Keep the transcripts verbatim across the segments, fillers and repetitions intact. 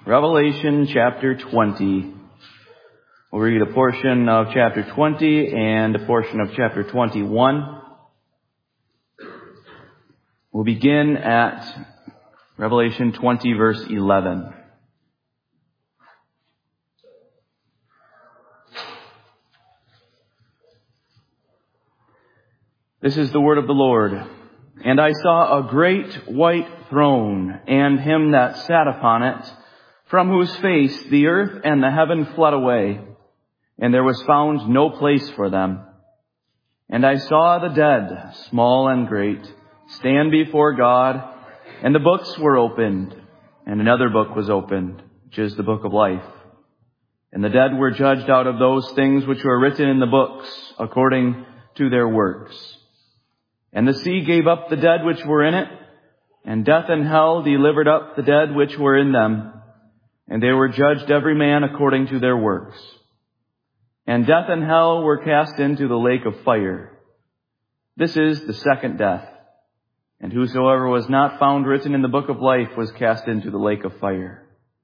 Revelation chapter twenty. We'll read a portion of chapter twenty and a portion of chapter twenty-one. We'll begin at Revelation twenty, verse eleven. This is the word of the Lord. And I saw a great white throne, and him that sat upon it, from whose face the earth and the heaven fled away, and there was found no place for them. And I saw the dead, small and great, stand before God, and the books were opened, and another book was opened, which is the book of life. And the dead were judged out of those things which were written in the books, according to their works. And the sea gave up the dead which were in it, and death and hell delivered up the dead which were in them, and they were judged every man according to their works. And death and hell were cast into the lake of fire. This is the second death. And whosoever was not found written in the book of life was cast into the lake of fire.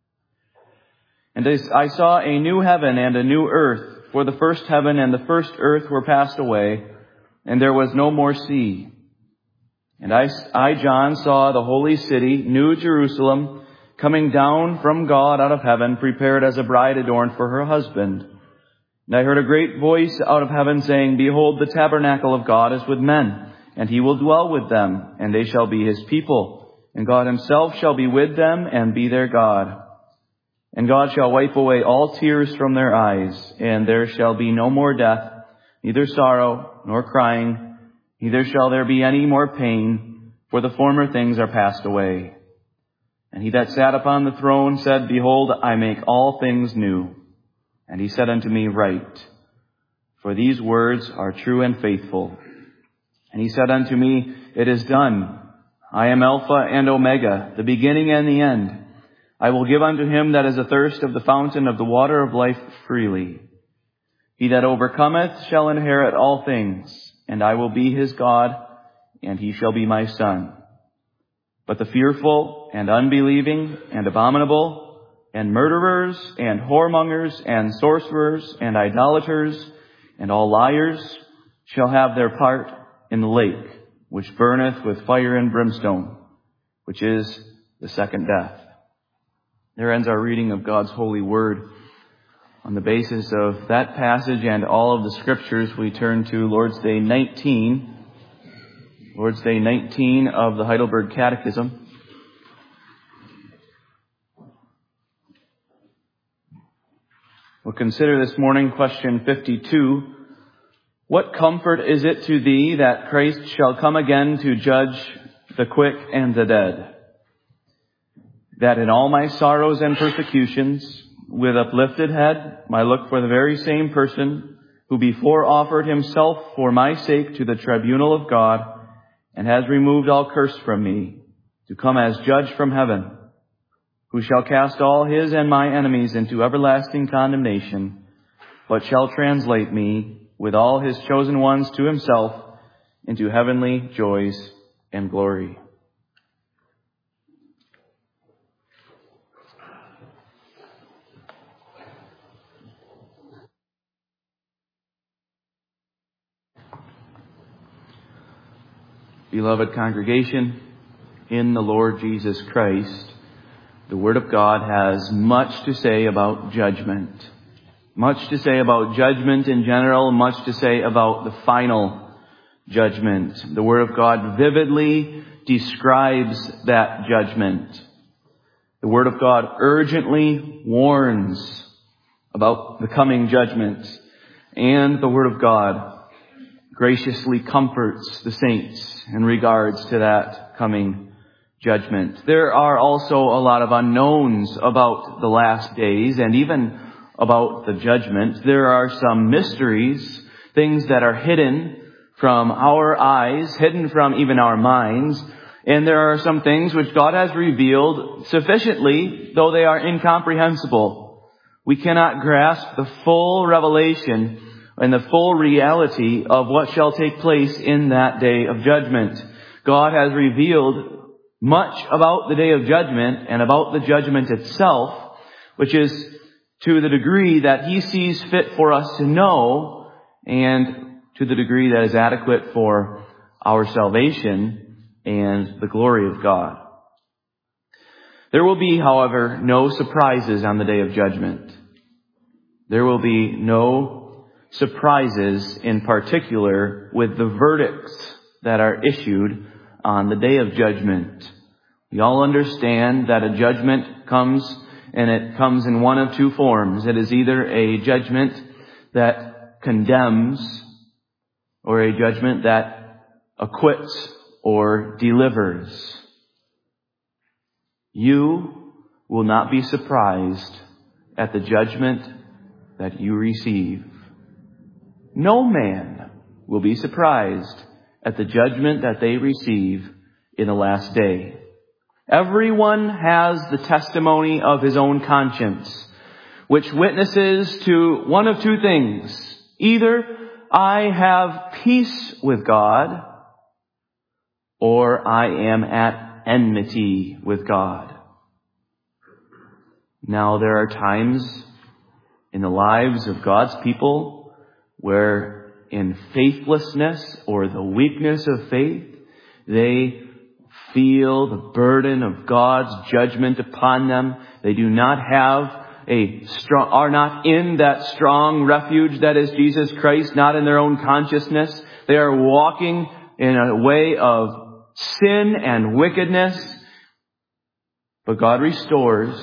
And I saw a new heaven and a new earth, for the first heaven and the first earth were passed away, and there was no more sea. And I, I, John, saw the holy city, New Jerusalem, coming down from God out of heaven, prepared as a bride adorned for her husband. And I heard a great voice out of heaven saying, Behold, the tabernacle of God is with men, and he will dwell with them, and they shall be his people. And God himself shall be with them and be their God. And God shall wipe away all tears from their eyes, and there shall be no more death, neither sorrow nor crying, neither shall there be any more pain, for the former things are passed away. And he that sat upon the throne said, Behold, I make all things new. And he said unto me, Write, for these words are true and faithful. And he said unto me, It is done. I am Alpha and Omega, the beginning and the end. I will give unto him that is athirst of the fountain of the water of life freely. He that overcometh shall inherit all things, and I will be his God, and he shall be my son. But the fearful and unbelieving and abominable and murderers and whoremongers and sorcerers and idolaters and all liars shall have their part in the lake, which burneth with fire and brimstone, which is the second death. There ends our reading of God's holy word. On the basis of that passage and all of the scriptures, we turn to Lord's Day nineteen. Lord's Day nineteen of the Heidelberg Catechism. We'll consider this morning question fifty-two. What comfort is it to thee that Christ shall come again to judge the quick and the dead? That in all my sorrows and persecutions, with uplifted head, I look for the very same person who before offered himself for my sake to the tribunal of God and has removed all curse from me, to come as judge from heaven, who shall cast all his and my enemies into everlasting condemnation, but shall translate me with all his chosen ones to himself into heavenly joys and glory. Beloved congregation, in the Lord Jesus Christ, the Word of God has much to say about judgment. Much to say about judgment in general, much to say about the final judgment. The Word of God vividly describes that judgment. The Word of God urgently warns about the coming judgment. And the Word of God graciously comforts the saints in regards to that coming judgment. There are also a lot of unknowns about the last days and even about the judgment. There are some mysteries, things that are hidden from our eyes, hidden from even our minds. And there are some things which God has revealed sufficiently, though they are incomprehensible. We cannot grasp the full revelation and the full reality of what shall take place in that day of judgment. God has revealed much about the day of judgment and about the judgment itself, which is to the degree that He sees fit for us to know and to the degree that is adequate for our salvation and the glory of God. There will be, however, no surprises on the day of judgment. There will be no surprises in particular with the verdicts that are issued on the day of judgment. We all understand that a judgment comes, and it comes in one of two forms. It is either a judgment that condemns or a judgment that acquits or delivers. You will not be surprised at the judgment that you receive. No man will be surprised at the judgment that they receive in the last day. Everyone has the testimony of his own conscience, which witnesses to one of two things. Either I have peace with God, or I am at enmity with God. Now, there are times in the lives of God's people where in faithlessness or the weakness of faith, they feel the burden of God's judgment upon them. They do not have a strong, are not in that strong refuge that is Jesus Christ, not in their own consciousness. They are walking in a way of sin and wickedness. But God restores,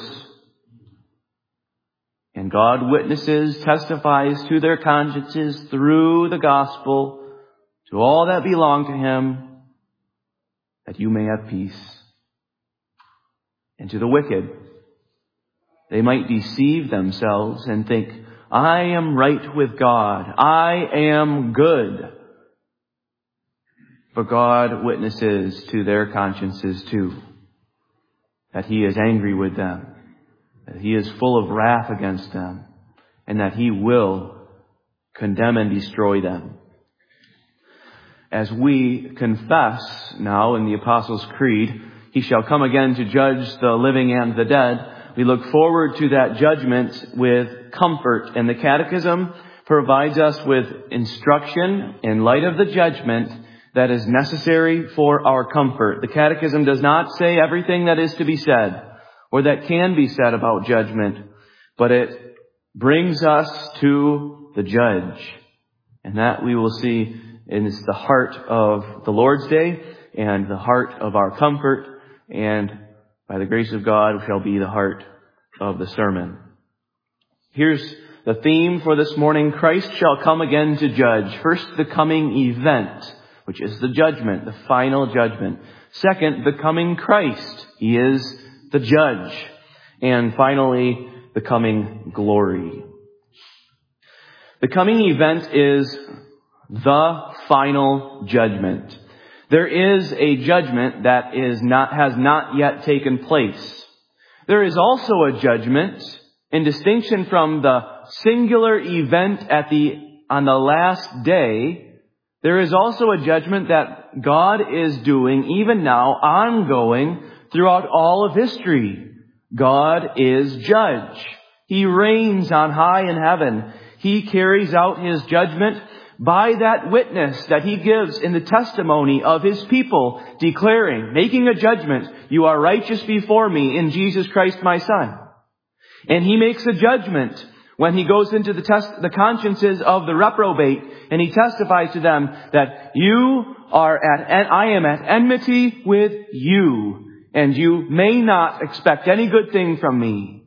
and God witnesses, testifies to their consciences through the gospel to all that belong to Him, that you may have peace. And to the wicked, they might deceive themselves and think, I am right with God. I am good. But God witnesses to their consciences too, that He is angry with them, that He is full of wrath against them, and that He will condemn and destroy them. As we confess now in the Apostles' Creed, He shall come again to judge the living and the dead, we look forward to that judgment with comfort. And the Catechism provides us with instruction in light of the judgment that is necessary for our comfort. The Catechism does not say everything that is to be said or that can be said about judgment, but it brings us to the judge. And that we will see is the heart of the Lord's Day and the heart of our comfort, and by the grace of God shall be the heart of the sermon. Here's the theme for this morning. Christ shall come again to judge. First, the coming event, which is the judgment, the final judgment. Second, the coming Christ. He is the judge. And finally, the coming glory. The coming event is the final judgment. There is a judgment that is not, has not yet taken place. There is also a judgment in distinction from the singular event at the, on the last day. There is also a judgment that God is doing even now, ongoing throughout all of history. God is judge. He reigns on high in heaven. He carries out His judgment by that witness that He gives in the testimony of His people, declaring, making a judgment, you are righteous before me in Jesus Christ my Son. And He makes a judgment when He goes into the test, the consciences of the reprobate, and He testifies to them that you are at, and I am at enmity with you, and you may not expect any good thing from me.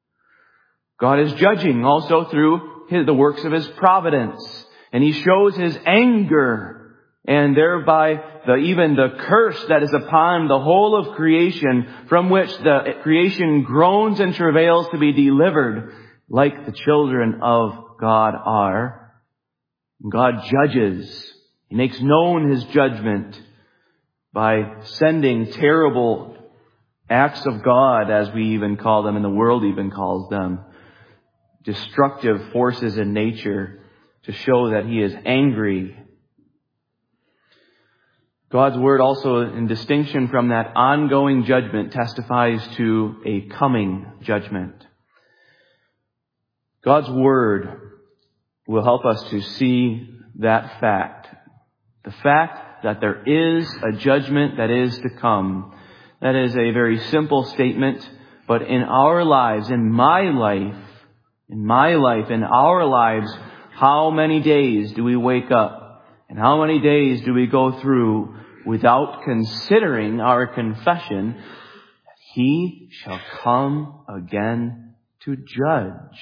God is judging also through his, the works of His providence. And He shows His anger, and thereby the, even the curse that is upon the whole of creation, from which the creation groans and travails to be delivered, like the children of God are. God judges. He makes known His judgment by sending terrible acts of God, as we even call them, and the world even calls them, destructive forces in nature, to show that He is angry. God's Word also, in distinction from that ongoing judgment, testifies to a coming judgment. God's Word will help us to see that fact. The fact that there is a judgment that is to come. That is a very simple statement, but in our lives, in my life, in my life, in our lives, how many days do we wake up? And how many days do we go through without considering our confession that He shall come again to judge?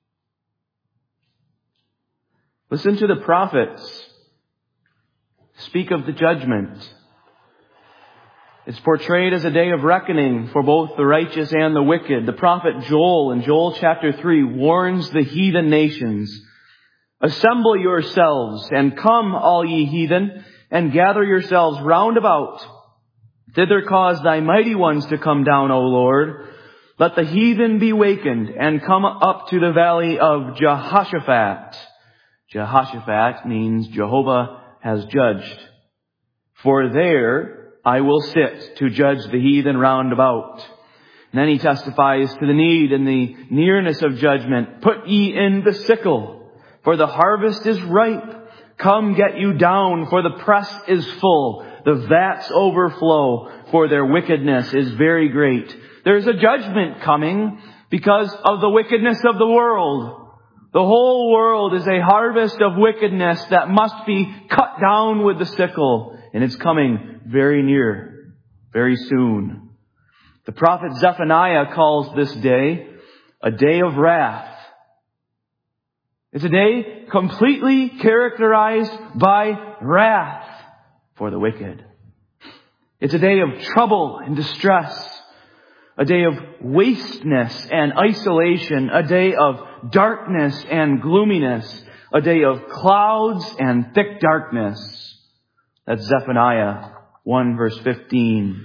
Listen to the prophets speak of the judgment. It's portrayed as a day of reckoning for both the righteous and the wicked. The prophet Joel in Joel chapter three warns the heathen nations, "Assemble yourselves and come, all ye heathen, and gather yourselves round about. Thither cause thy mighty ones to come down, O Lord. Let the heathen be wakened and come up to the valley of Jehoshaphat." Jehoshaphat means Jehovah has judged. "For there I will sit to judge the heathen round about." And then he testifies to the need and the nearness of judgment. "Put ye in the sickle, for the harvest is ripe. Come get you down, for the press is full. The vats overflow, for their wickedness is very great." There's a judgment coming because of the wickedness of the world. The whole world is a harvest of wickedness that must be cut down with the sickle. And it's coming very near, very soon. The prophet Zephaniah calls this day a day of wrath. It's a day completely characterized by wrath for the wicked. It's a day of trouble and distress. A day of wasteness and isolation. A day of darkness and gloominess. A day of clouds and thick darkness. That's Zephaniah one verse fifteen.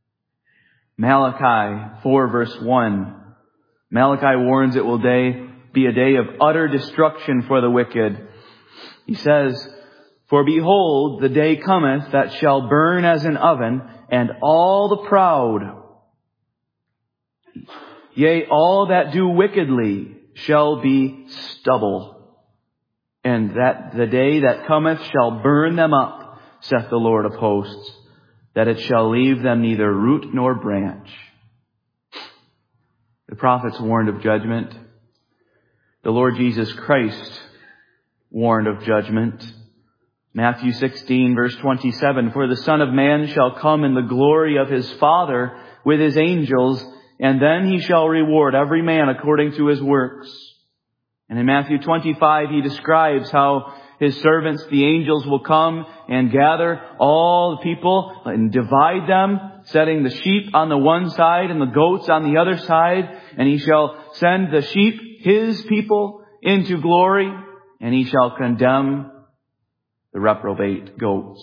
Malachi four verse one. Malachi warns it will day be a day of utter destruction for the wicked. He says, "For behold, the day cometh that shall burn as an oven, and all the proud, yea, all that do wickedly, shall be stubble. And that the day that cometh shall burn them up, saith the Lord of hosts, that it shall leave them neither root nor branch." The prophets warned of judgment. The Lord Jesus Christ warned of judgment. Matthew sixteen verse twenty-seven, "For the Son of Man shall come in the glory of his Father with his angels, and then he shall reward every man according to his works." And in Matthew twenty-five, he describes how his servants, the angels, will come and gather all the people and divide them, setting the sheep on the one side and the goats on the other side. And he shall send the sheep, his people, into glory, and he shall condemn the reprobate goats.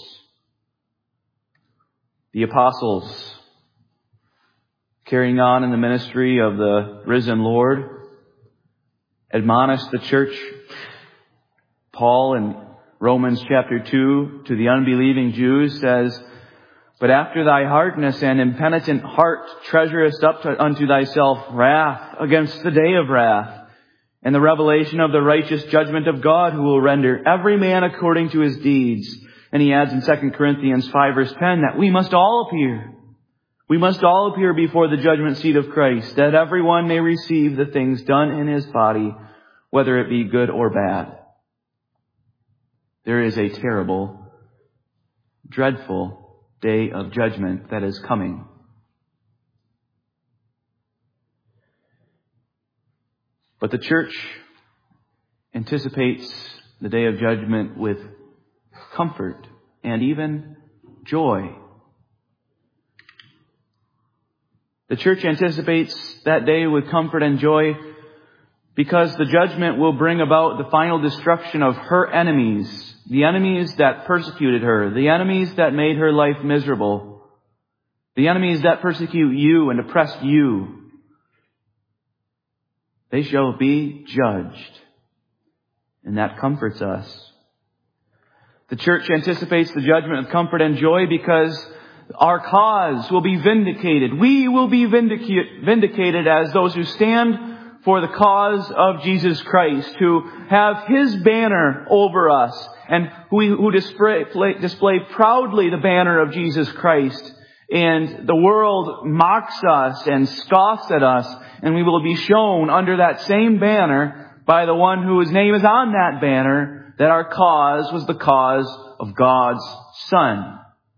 The apostles, carrying on in the ministry of the risen Lord, admonished the church. Paul in Romans chapter two to the unbelieving Jews says, "But after thy hardness and impenitent heart treasurest up to, unto thyself wrath against the day of wrath, and the revelation of the righteous judgment of God, who will render every man according to his deeds." And he adds in Second Corinthians five verse ten that we must all appear. We must all appear before the judgment seat of Christ, that everyone may receive the things done in his body, whether it be good or bad. There is a terrible, dreadful day of judgment that is coming. But the church anticipates the day of judgment with comfort and even joy. The church anticipates that day with comfort and joy because the judgment will bring about the final destruction of her enemies, the enemies that persecuted her, the enemies that made her life miserable, the enemies that persecute you and oppress you. They shall be judged, and that comforts us. The church anticipates the judgment with comfort and joy because our cause will be vindicated. We will be vindicated, vindicated as those who stand for the cause of Jesus Christ, who have His banner over us, and who, who display, display proudly the banner of Jesus Christ. And the world mocks us and scoffs at us, and we will be shown under that same banner by the one whose name is on that banner that our cause was the cause of God's Son.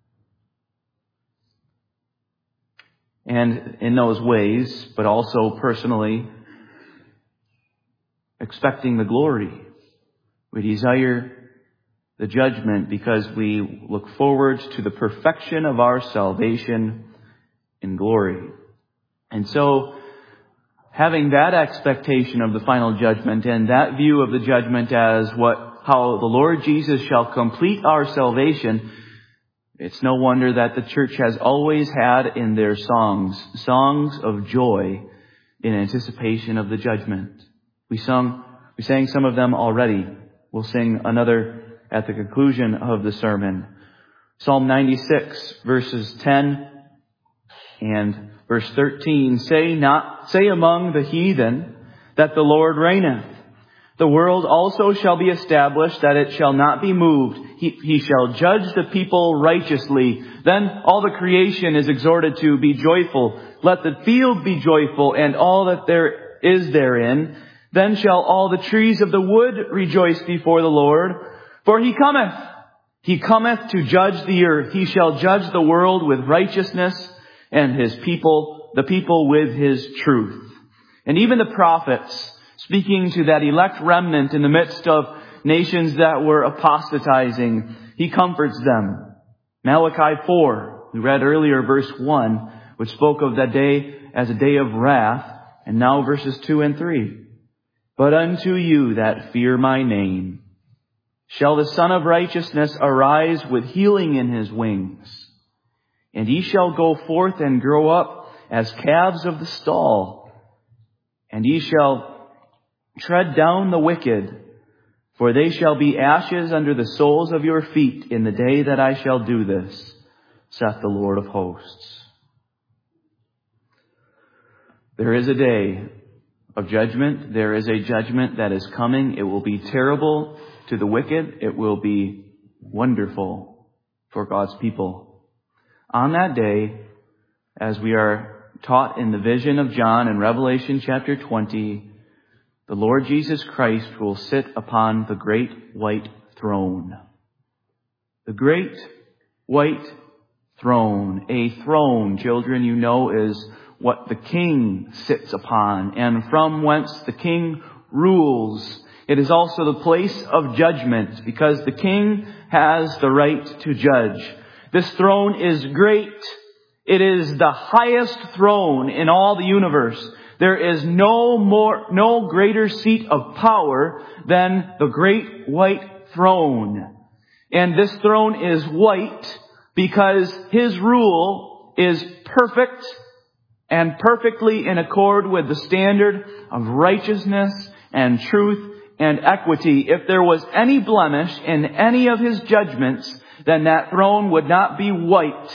And in those ways, but also personally, expecting the glory, we desire the judgment because we look forward to the perfection of our salvation in glory. And so, having that expectation of the final judgment and that view of the judgment as what, how the Lord Jesus shall complete our salvation, it's no wonder that the church has always had in their songs, songs of joy in anticipation of the judgment. We sung, we sang some of them already. We'll sing another at the conclusion of the sermon. Psalm ninety-six, verses ten and verse thirteen. Say not, say among the heathen that the Lord reigneth. The world also shall be established, that it shall not be moved. He, he shall judge the people righteously. Then all the creation is exhorted to be joyful. Let the field be joyful, and all that there is therein. Then shall all the trees of the wood rejoice before the Lord. For He cometh, He cometh to judge the earth. He shall judge the world with righteousness, and His people, the people with His truth. And even the prophets, speaking to that elect remnant in the midst of nations that were apostatizing, He comforts them. Malachi four, we read earlier verse one, which spoke of that day as a day of wrath, and now verses two and three. But unto you that fear my name, shall the Son of Righteousness arise with healing in His wings. And ye shall go forth and grow up as calves of the stall. And ye shall tread down the wicked, for they shall be ashes under the soles of your feet in the day that I shall do this, saith the Lord of hosts. There is a day of judgment. There is a judgment that is coming. It will be terrible to the wicked. It will be wonderful for God's people. On that day, as we are taught in the vision of John in Revelation chapter twenty, the Lord Jesus Christ will sit upon the great white throne. The great white throne. A throne, children, you know, is what the king sits upon, and from whence the king rules. It is also the place of judgment, because the king has the right to judge. This throne is great. It is the highest throne in all the universe. There is no more, no greater seat of power than the great white throne. And this throne is white because His rule is perfect and perfectly in accord with the standard of righteousness and truth and equity. If there was any blemish in any of His judgments, then that throne would not be white.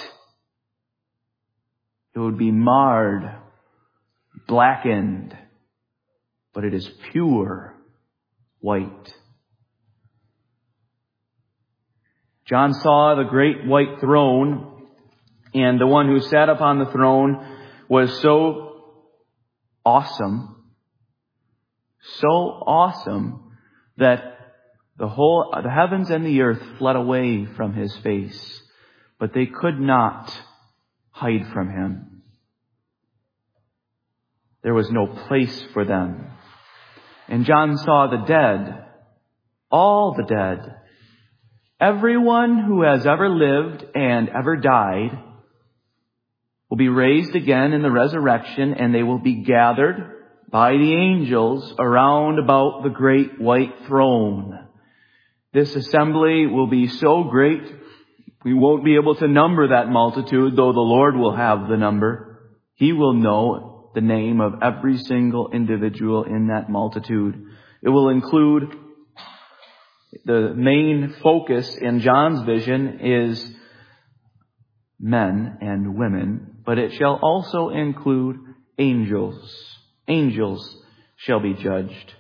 It would be marred, blackened, but it is pure white. John saw the great white throne, and the one who sat upon the throne was so awesome, so awesome that the whole, the heavens and the earth fled away from His face, but they could not hide from Him. There was no place for them. And John saw the dead, all the dead, everyone who has ever lived and ever died, will be raised again in the resurrection, and they will be gathered by the angels around about the great white throne. This assembly will be so great, we won't be able to number that multitude, though the Lord will have the number. He will know the name of every single individual in that multitude. It will include, the main focus in John's vision is men and women, but it shall also include angels. Angels shall be judged.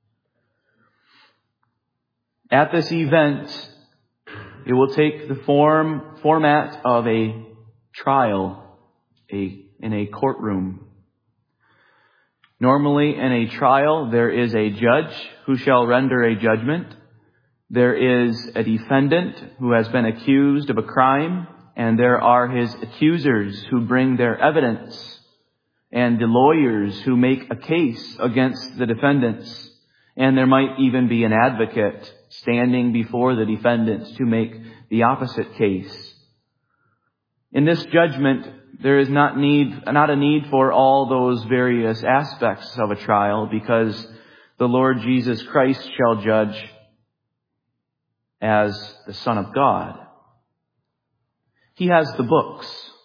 At this event, it will take the form, format of a trial a, in a courtroom. Normally, in a trial, there is a judge who shall render a judgment. There is a defendant who has been accused of a crime, and there are his accusers who bring their evidence, and the lawyers who make a case against the defendants. And there might even be an advocate standing before the defendant to make the opposite case. In this judgment, there is not need, not a need for all those various aspects of a trial, because the Lord Jesus Christ shall judge as the Son of God. He has the books.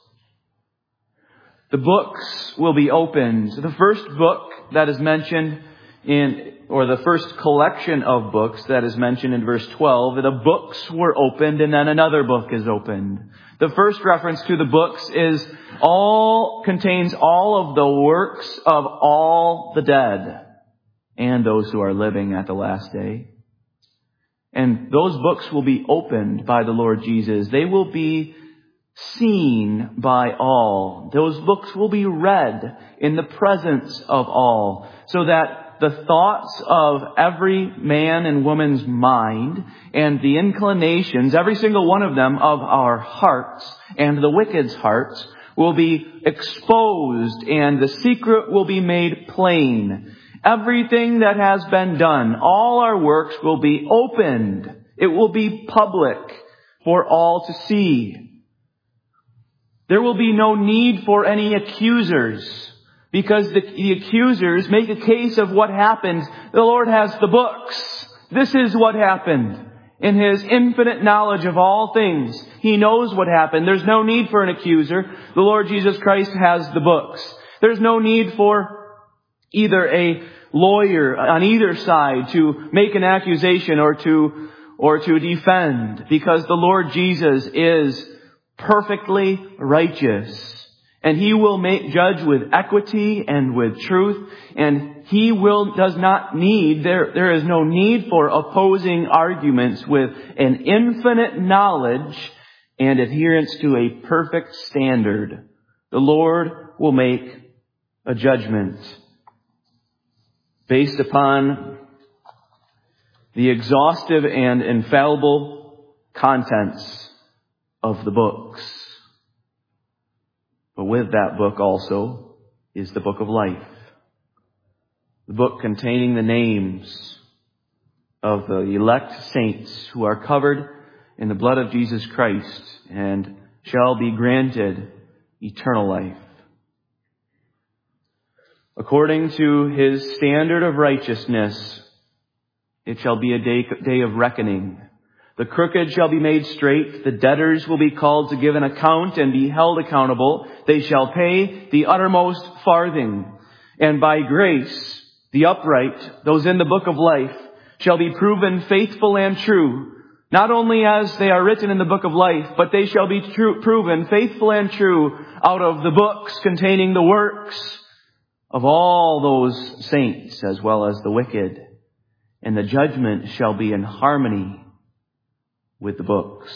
The books will be opened. The first book that is mentioned in, or the first collection of books that is mentioned in verse twelve, the books were opened and then another book is opened. The first reference to the books is all, contains all of the works of all the dead and those who are living at the last day. And those books will be opened by the Lord Jesus. They will be seen by all. Those books will be read in the presence of all, so that the thoughts of every man and woman's mind and the inclinations, every single one of them, of our hearts and the wicked's hearts will be exposed, and the secret will be made plain. Everything that has been done, all our works will be opened. It will be public for all to see. There will be no need for any accusers, because the, the accusers make a case of what happened. The Lord has the books. This is what happened. In His infinite knowledge of all things, He knows what happened. There's no need for an accuser. The Lord Jesus Christ has the books. There's no need for either a lawyer on either side to make an accusation or to, or to defend, because the Lord Jesus is perfectly righteous. And He will make, judge with equity and with truth. And He will, does not need, there, there is no need for opposing arguments. With an infinite knowledge and adherence to a perfect standard, the Lord will make a judgment based upon the exhaustive and infallible contents of the books. But with that book also is the book of life. The book containing the names of the elect saints who are covered in the blood of Jesus Christ and shall be granted eternal life. According to His standard of righteousness, it shall be a day, day of reckoning. The crooked shall be made straight. The debtors will be called to give an account and be held accountable. They shall pay the uttermost farthing. And by grace, the upright, those in the book of life, shall be proven faithful and true. Not only as they are written in the book of life, but they shall be true, proven faithful and true out of the books containing the works of all those saints as well as the wicked. And the judgment shall be in harmony with the books.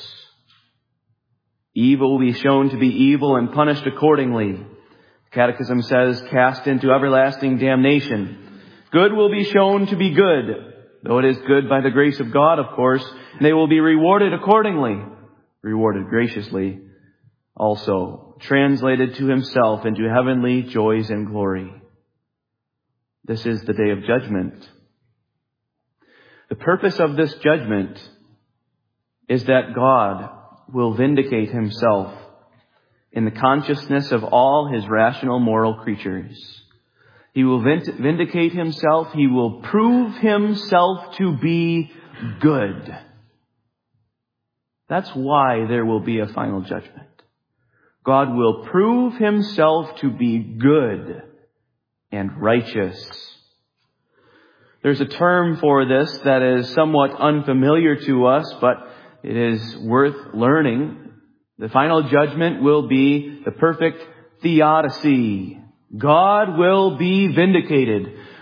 Evil will be shown to be evil and punished accordingly. The Catechism says, cast into everlasting damnation. Good will be shown to be good, though it is good by the grace of God, of course, and they will be rewarded accordingly, rewarded graciously, also translated to Himself into heavenly joys and glory. This is the day of judgment. The purpose of this judgment is that God will vindicate Himself in the consciousness of all His rational moral creatures. He will vindicate Himself. He will prove Himself to be good. That's why there will be a final judgment. God will prove Himself to be good and righteous. There's a term for this that is somewhat unfamiliar to us, but it is worth learning. The final judgment will be the perfect theodicy. God will be vindicated.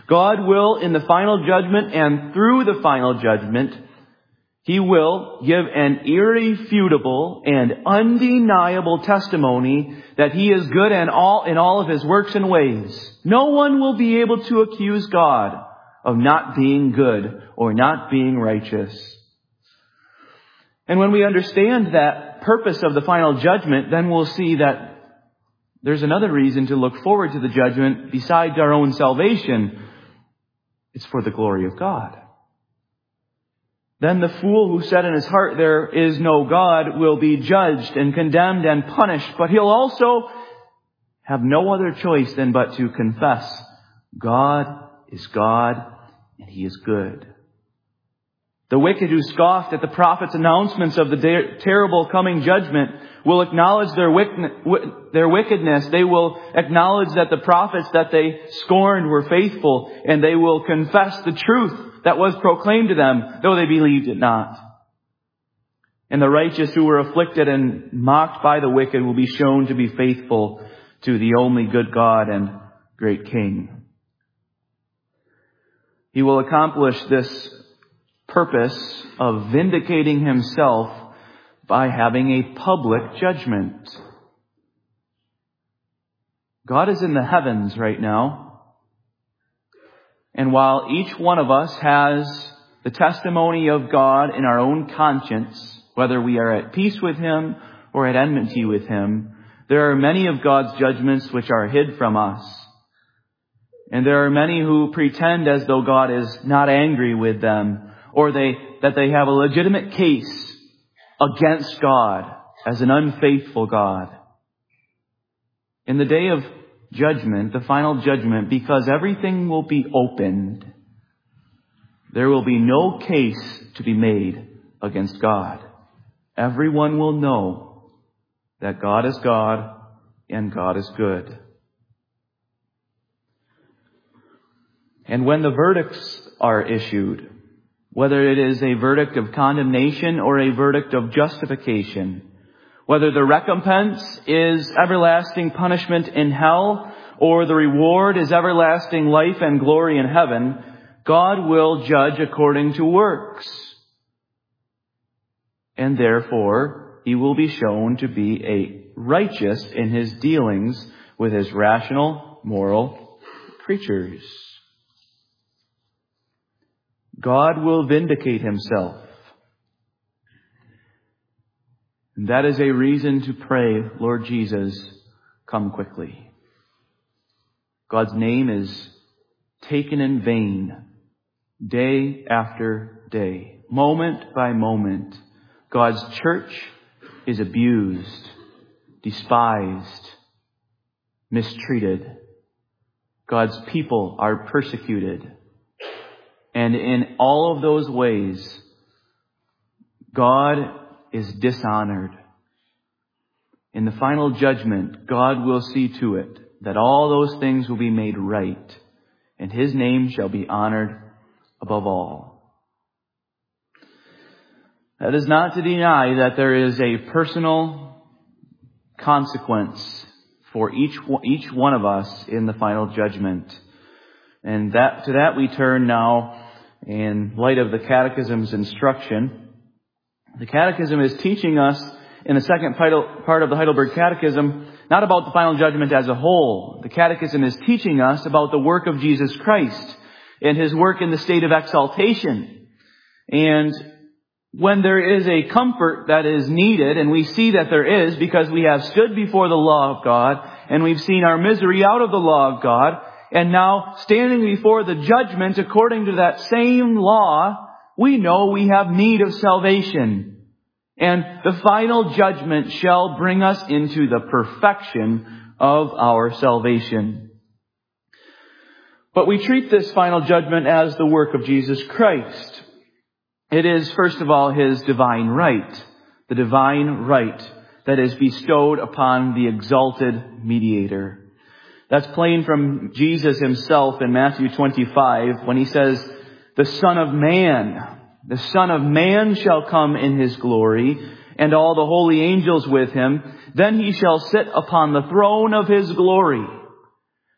God will, in the final judgment and through the final judgment, He will give an irrefutable and undeniable testimony that He is good in all, in all of His works and ways. No one will be able to accuse God of not being good or not being righteous. And when we understand that purpose of the final judgment, then we'll see that there's another reason to look forward to the judgment besides our own salvation. It's for the glory of God. Then the fool who said in his heart, there is no God, will be judged and condemned and punished. But he'll also have no other choice than but to confess, God is God and He is good. The wicked who scoffed at the prophet's announcements of the de- terrible coming judgment will acknowledge their, wick- their wickedness. They will acknowledge that the prophets that they scorned were faithful, and they will confess the truth that was proclaimed to them, though they believed it not. And the righteous who were afflicted and mocked by the wicked will be shown to be faithful to the only good God and great King. He will accomplish this purpose of vindicating Himself by having a public judgment. God is in the heavens right now. And while each one of us has the testimony of God in our own conscience, whether we are at peace with Him or at enmity with Him, there are many of God's judgments which are hid from us. And there are many who pretend as though God is not angry with them, or they that they have a legitimate case against God as an unfaithful God. In the day of judgment, the final judgment, because everything will be opened, there will be no case to be made against God. Everyone will know that God is God and God is good. And when the verdicts are issued, whether it is a verdict of condemnation or a verdict of justification, whether the recompense is everlasting punishment in hell or the reward is everlasting life and glory in heaven, God will judge according to works. And therefore, He will be shown to be a righteous in His dealings with His rational, moral creatures. God will vindicate Himself. And that is a reason to pray, Lord Jesus, come quickly. God's name is taken in vain day after day, moment by moment. God's church is abused, despised, mistreated. God's people are persecuted. And in all of those ways, God is dishonored. In the final judgment, God will see to it that all those things will be made right, and His name shall be honored above all. That is not to deny that there is a personal consequence for each each one of us in the final judgment. And that to that we turn now in light of the Catechism's instruction. The Catechism is teaching us in the second part of the Heidelberg Catechism not about the final judgment as a whole. The Catechism is teaching us about the work of Jesus Christ and His work in the state of exaltation. And when there is a comfort that is needed, and we see that there is because we have stood before the law of God and we've seen our misery out of the law of God, and now standing before the judgment according to that same law, we know we have need of salvation. And the final judgment shall bring us into the perfection of our salvation. But we treat this final judgment as the work of Jesus Christ. It is, first of all, His divine right, the divine right that is bestowed upon the exalted mediator. That's plain from Jesus Himself in Matthew twenty-five when He says, the Son of Man, the Son of Man shall come in His glory, and all the holy angels with Him. Then He shall sit upon the throne of His glory.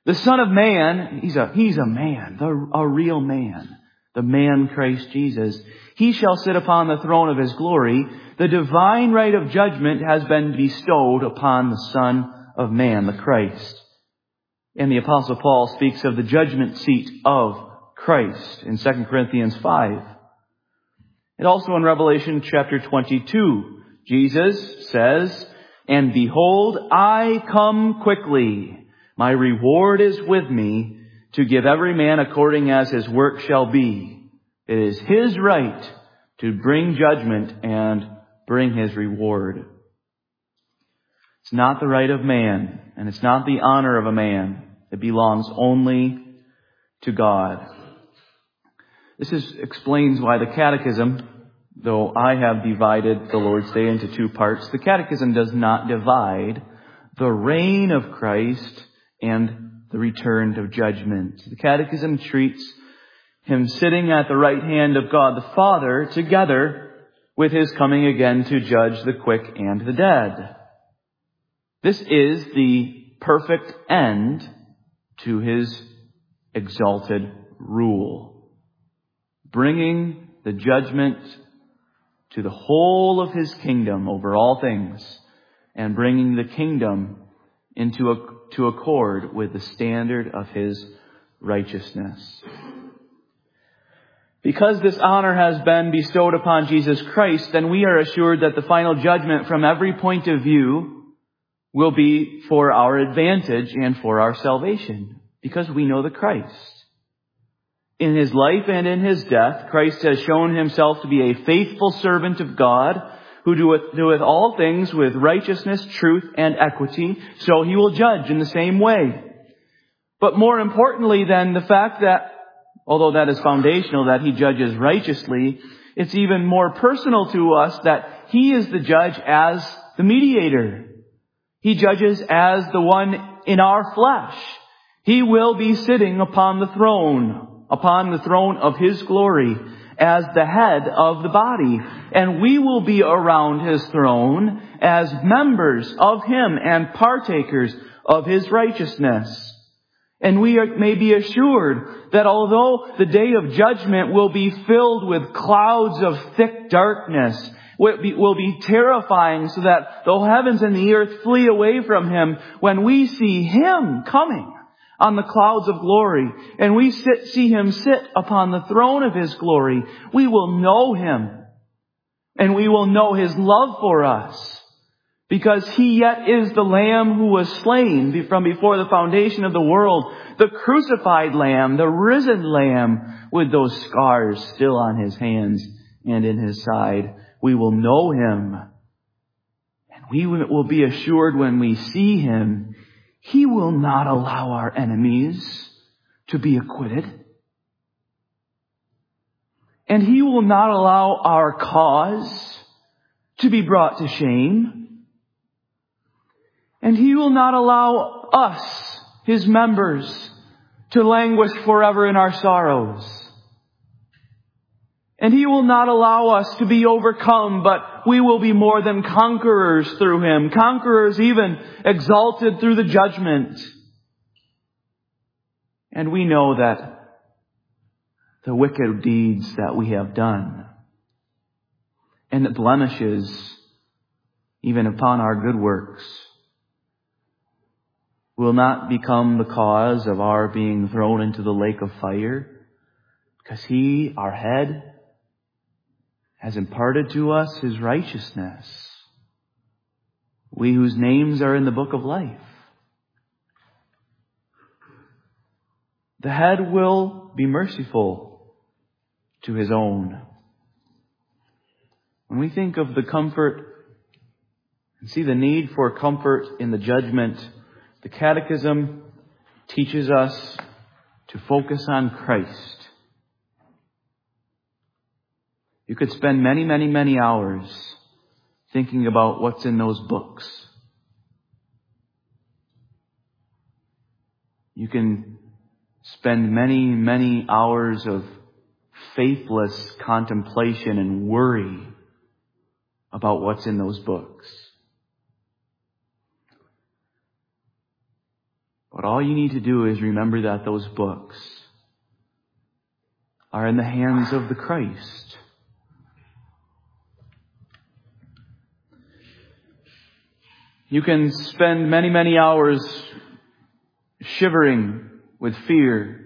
The Son of Man, he's a, he's a man, the, a real man, the man Christ Jesus. He shall sit upon the throne of his glory. The divine right of judgment has been bestowed upon the Son of Man, the Christ. And the Apostle Paul speaks of the judgment seat of Christ in Second Corinthians five. And also in Revelation chapter twenty-two, Jesus says, "And behold, I come quickly. My reward is with me to give every man according as his work shall be." It is his right to bring judgment and bring his reward. It's not the right of man, and it's not the honor of a man. It belongs only to God. This is, explains why the Catechism, though I have divided the Lord's Day into two parts, the Catechism does not divide the reign of Christ and the return of judgment. The Catechism treats him sitting at the right hand of God the Father together with his coming again to judge the quick and the dead. This is the perfect end to his exalted rule, bringing the judgment to the whole of his kingdom over all things, and bringing the kingdom into a, to accord with the standard of his righteousness. Because this honor has been bestowed upon Jesus Christ, then we are assured that the final judgment from every point of view will be for our advantage and for our salvation, because we know the Christ. In his life and in his death, Christ has shown himself to be a faithful servant of God, who doeth, doeth all things with righteousness, truth, and equity, so he will judge in the same way. But more importantly than the fact that, although that is foundational, that he judges righteously, it's even more personal to us that he is the judge as the mediator. He judges as the one in our flesh. He will be sitting upon the throne, upon the throne of his glory, as the head of the body. And we will be around his throne as members of him and partakers of his righteousness. And we are, may be assured that although the day of judgment will be filled with clouds of thick darkness, will be, will be terrifying, so that the heavens and the earth flee away from him, when we see him coming on the clouds of glory, and we sit, see him sit upon the throne of his glory, we will know him, and we will know his love for us, because he yet is the Lamb who was slain from before the foundation of the world, the crucified Lamb, the risen Lamb, with those scars still on his hands and in his side. We will know him, and we will be assured when we see him, he will not allow our enemies to be acquitted. And he will not allow our cause to be brought to shame. And he will not allow us, his members, to languish forever in our sorrows. And he will not allow us to be overcome, but we will be more than conquerors through him. Conquerors even exalted through the judgment. And we know that the wicked deeds that we have done, and the blemishes even upon our good works, will not become the cause of our being thrown into the lake of fire, because he, our head, has imparted to us his righteousness, we whose names are in the book of life. The head will be merciful to his own. When we think of the comfort and see the need for comfort in the judgment, the Catechism teaches us to focus on Christ. You could spend many, many, many hours thinking about what's in those books. You can spend many, many hours of faithless contemplation and worry about what's in those books. But all you need to do is remember that those books are in the hands of the Christ. You can spend many, many hours shivering with fear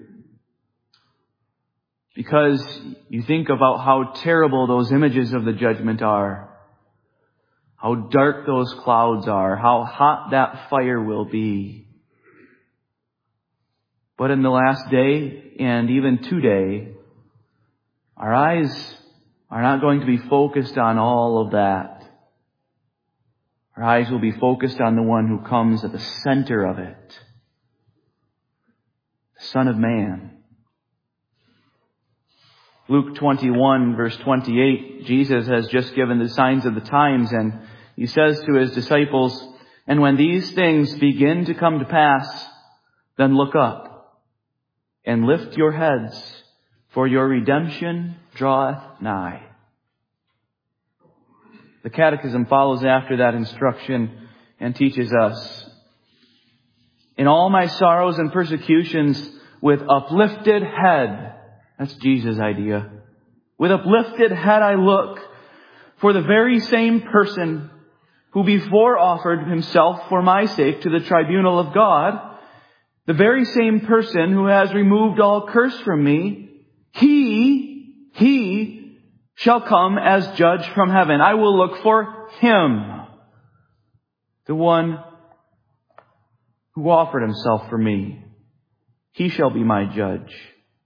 because you think about how terrible those images of the judgment are, how dark those clouds are, how hot that fire will be. But in the last day, and even today, our eyes are not going to be focused on all of that. Our eyes will be focused on the one who comes at the center of it, the Son of Man. Luke twenty-one, verse twenty-eight, Jesus has just given the signs of the times, and he says to his disciples, "And when these things begin to come to pass, then look up and lift your heads, for your redemption draweth nigh." The Catechism follows after that instruction and teaches us, "In all my sorrows and persecutions, with uplifted head," that's Jesus' idea, "with uplifted head I look for the very same person who before offered himself for my sake to the tribunal of God, the very same person who has removed all curse from me. He, he shall come as judge from heaven. I will look for him, the one who offered himself for me. He shall be my judge."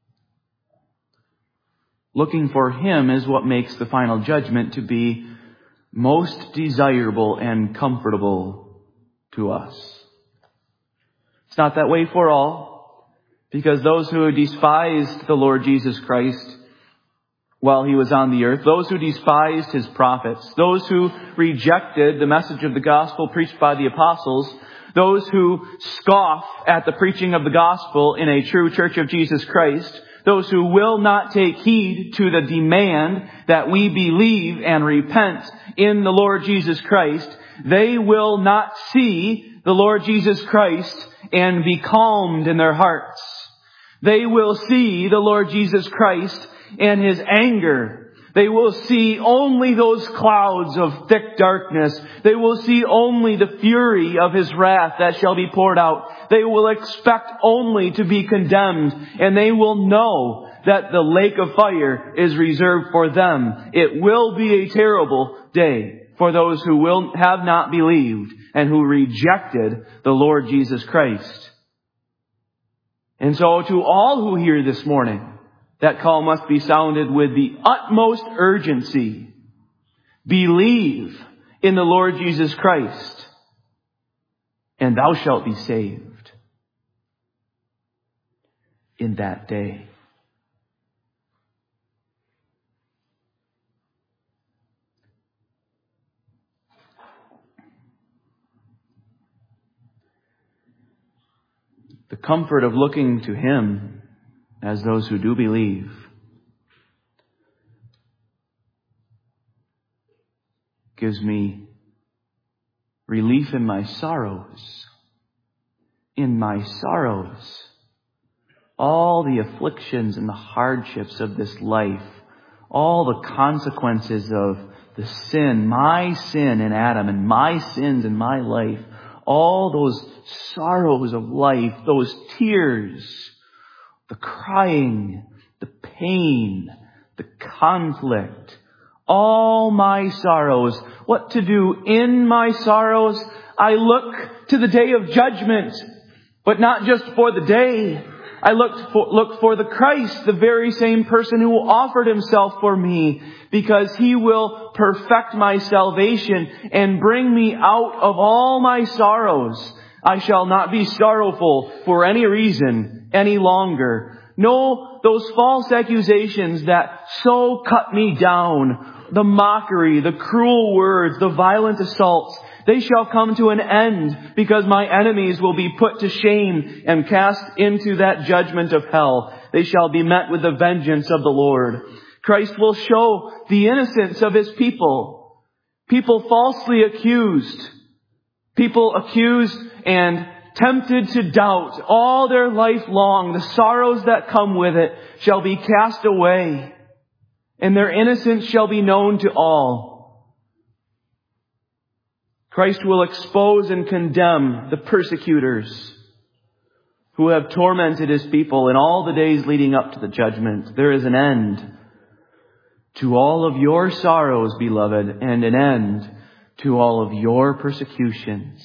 Looking for him is what makes the final judgment to be most desirable and comfortable to us. It's not that way for all, because those who despised the Lord Jesus Christ while he was on the earth, those who despised his prophets, those who rejected the message of the gospel preached by the apostles, those who scoff at the preaching of the gospel in a true church of Jesus Christ, those who will not take heed to the demand that we believe and repent in the Lord Jesus Christ, they will not see the Lord Jesus Christ and be calmed in their hearts. They will see the Lord Jesus Christ and his anger. They will see only those clouds of thick darkness. They will see only the fury of his wrath that shall be poured out. They will expect only to be condemned, and they will know that the lake of fire is reserved for them. It will be a terrible day for those who will have not believed and who rejected the Lord Jesus Christ. And so to all who hear this morning, that call must be sounded with the utmost urgency. Believe in the Lord Jesus Christ, and thou shalt be saved in that day. The comfort of looking to him as those who do believe gives me relief in my sorrows. In my sorrows, all the afflictions and the hardships of this life, all the consequences of the sin, my sin in Adam and my sins in my life, all those sorrows of life, those tears, the crying, the pain, the conflict, all my sorrows. What to do in my sorrows? I look to the day of judgment, but not just for the day. I look for, look for the Christ, the very same person who offered himself for me, because he will perfect my salvation and bring me out of all my sorrows. I shall not be sorrowful for any reason any longer. No, those false accusations that so cut me down, the mockery, the cruel words, the violent assaults, they shall come to an end, because my enemies will be put to shame and cast into that judgment of hell. They shall be met with the vengeance of the Lord. Christ will show the innocence of his people. People falsely accused. People accused and tempted to doubt all their life long, the sorrows that come with it shall be cast away, and their innocence shall be known to all. Christ will expose and condemn the persecutors who have tormented His people in all the days leading up to the judgment. There is an end to all of your sorrows, beloved, and an end to all of your persecutions.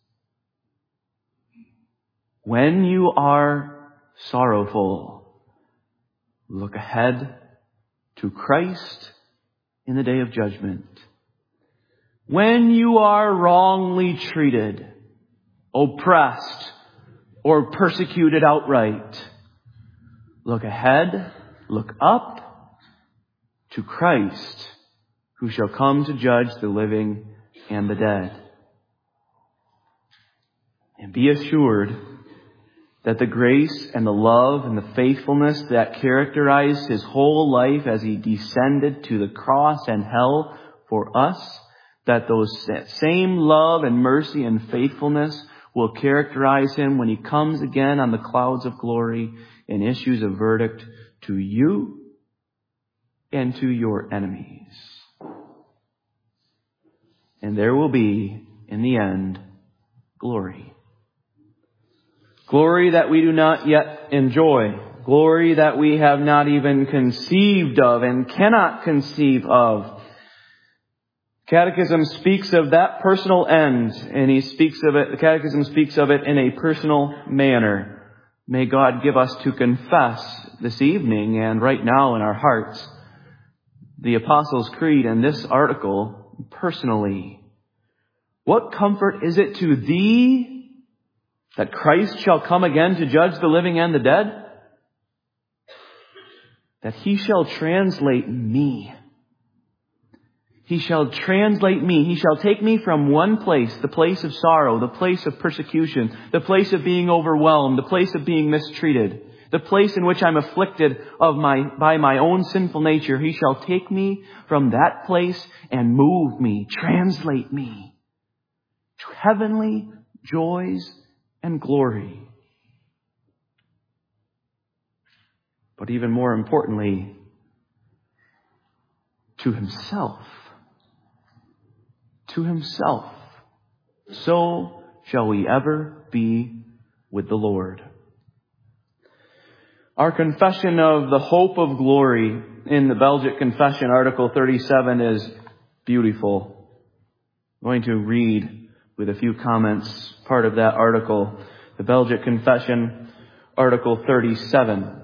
When you are sorrowful, look ahead to Christ in the day of judgment. When you are wrongly treated, oppressed, or persecuted outright, look ahead, look up to Christ, who shall come to judge the living and the dead. And be assured that the grace and the love and the faithfulness that characterized His whole life as He descended to the cross and hell for us, that those that same love and mercy and faithfulness will characterize Him when He comes again on the clouds of glory and issues a verdict to you and to your enemies. And there will be, in the end, glory. Glory that we do not yet enjoy. Glory that we have not even conceived of and cannot conceive of. Catechism speaks of that personal end, and he speaks of it, the Catechism speaks of it in a personal manner. May God give us to confess this evening and right now in our hearts the Apostles' Creed and this article personally. What comfort is it to thee that Christ shall come again to judge the living and the dead? That He shall translate me. He shall translate me. He shall take me from one place, the place of sorrow, the place of persecution, the place of being overwhelmed, the place of being mistreated, the place in which I'm afflicted of my, by my own sinful nature. He shall take me from that place and move me, translate me to heavenly joys and glory. But even more importantly, to Himself. To Himself. So shall we ever be with the Lord. Our confession of the hope of glory in the Belgic Confession, Article thirty-seven, is beautiful. I'm going to read with a few comments part of that article. The Belgic Confession, Article thirty-seven.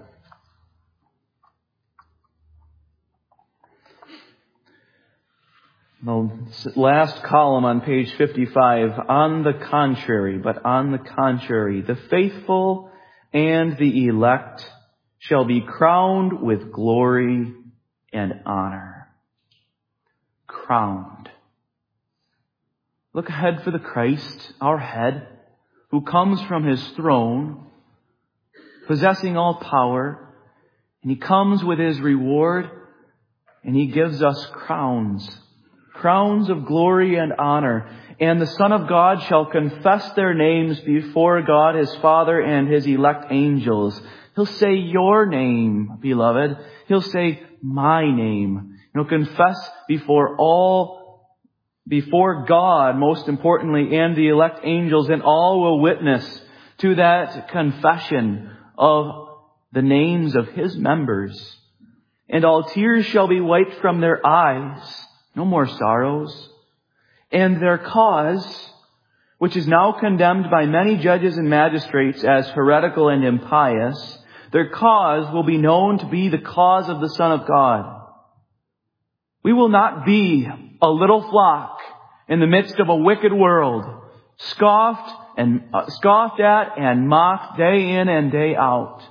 The last column on page fifty-five, on the contrary, but on the contrary, the faithful and the elect shall be crowned with glory and honor. Crowned. Look ahead for the Christ, our head, who comes from His throne, possessing all power, and He comes with His reward, and He gives us crowns. Crowns of glory and honor. And the Son of God shall confess their names before God His Father and His elect angels. He'll say your name, beloved. He'll say my name. He'll confess before all, before God, most importantly, and the elect angels, and all will witness to that confession of the names of His members. And all tears shall be wiped from their eyes. No more sorrows. And their cause, which is now condemned by many judges and magistrates as heretical and impious, their cause will be known to be the cause of the Son of God. We will not be a little flock in the midst of a wicked world, scoffed and uh, scoffed at and mocked day in and day out.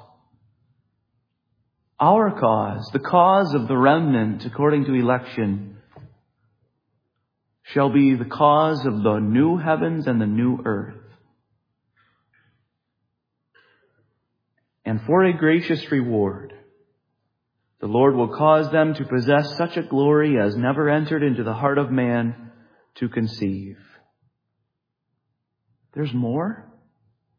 Our cause, the cause of the remnant according to election, shall be the cause of the new heavens and the new earth. And for a gracious reward, the Lord will cause them to possess such a glory as never entered into the heart of man to conceive. There's more?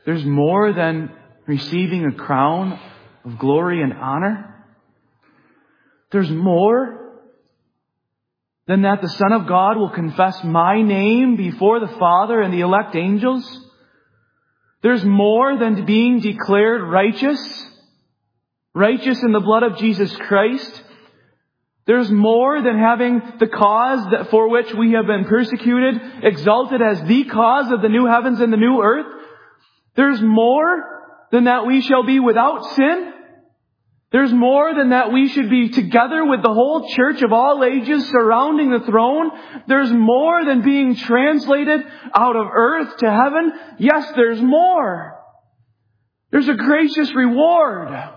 There's more than receiving a crown of glory and honor. There's more than that the Son of God will confess my name before the Father and the elect angels. There's more than being declared righteous, righteous in the blood of Jesus Christ. There's more than having the cause that for which we have been persecuted exalted as the cause of the new heavens and the new earth. There's more than that we shall be without sin. There's more than that we should be together with the whole church of all ages surrounding the throne. There's more than being translated out of earth to heaven. Yes, there's more. There's a gracious reward. A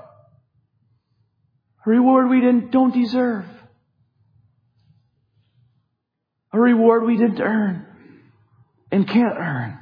reward we didn't, don't deserve. A reward we didn't earn and can't earn.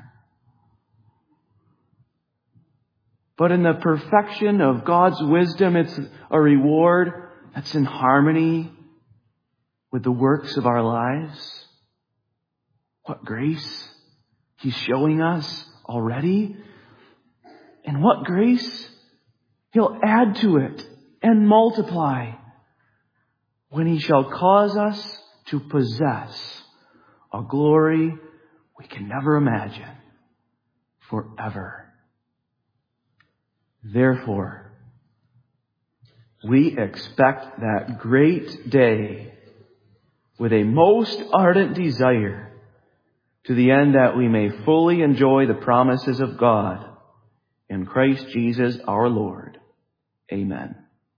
But in the perfection of God's wisdom, it's a reward that's in harmony with the works of our lives. What grace He's showing us already. And what grace He'll add to it and multiply when He shall cause us to possess a glory we can never imagine forever. Therefore, we expect that great day with a most ardent desire, to the end that we may fully enjoy the promises of God in Christ Jesus our Lord. Amen.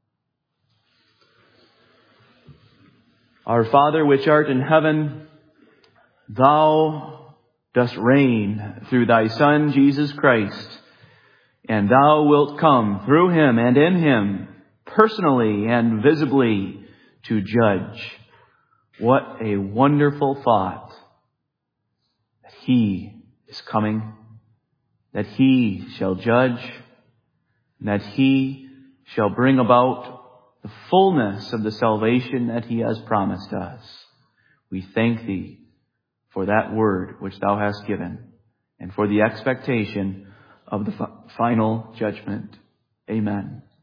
Our Father which art in heaven, Thou dost reign through Thy Son Jesus Christ, and Thou wilt come through Him and in Him, personally and visibly, to judge. What a wonderful thought that He is coming, that He shall judge, and that He shall bring about the fullness of the salvation that He has promised us. We thank Thee for that word which Thou hast given, and for the expectation of the final judgment. Amen.